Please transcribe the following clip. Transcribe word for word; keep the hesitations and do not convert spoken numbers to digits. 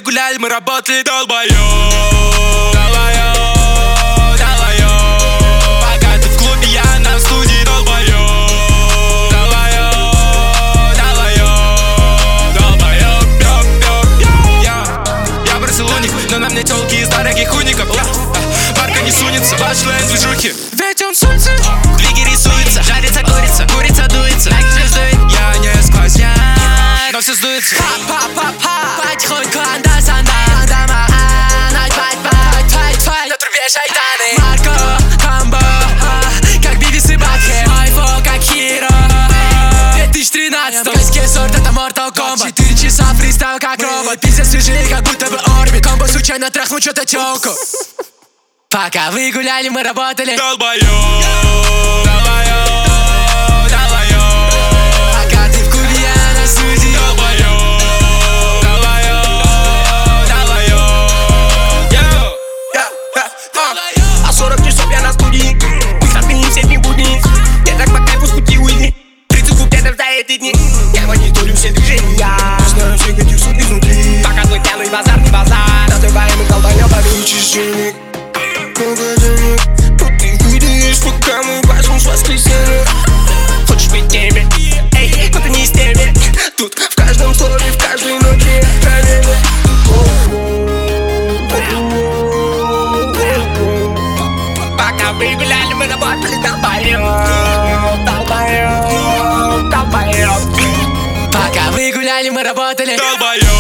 гуляли, мы работали, долбоёб. Долбоёб, долбоёб. Пока ты в клубе, я на студии, долбоёб. Долбоёб, долбоёб. Долбоёб, ёб, ёб, ёб. Я, я барселоник, но на мне тёлки из дорогих уников. Я, Марка не сунется, ваш член движухи. Ведь он с улицы, двиги рисуется, жарится курица, курица дуется, лайк звездует. Я не сквозняк, но все сдуется. Ха-ха-ха-ха, потихоньку анда-санда, анда-ма-а, ночь-бать-бать-бать-бать, на трубе шайтаны. Марко, комбо, как Бивис и Батхед, айфо, как Хиро. две тысячи тринадцатый, в каске сорт, это Mortal Kombat. Четыре часа фристайл, как робот, пиздец свежий, как будто бы орбит. Комбо случайно трахнул что-то тёлку. Пока вы гуляли, мы работали. Долбоёб, долбоёб, долбоёб. Пока ты в клубе, я на студии. Долбоёб, долбоёб, долбоёб. А сорок часов я на студии. Выходные все дни будни. Я так по кайфу с пути уйди. тридцать куплетов за эти дни. Я мониторю все движения. Знаю всех этих суд изнутри. Пока твой пьяный базар не базар. Называемый долбоёбами. Учишь денег. Много денег, но ты выйдешь, пока мы возьмем с воскресенья. Хочешь быть теми, эй, но ты не с теми. Тут в каждом слове, в каждой ноте проверено. Пока вы гуляли, мы работали, долбоёб, долбоёб, долбоёб. Пока вы гуляли, мы работали. Долбоёб.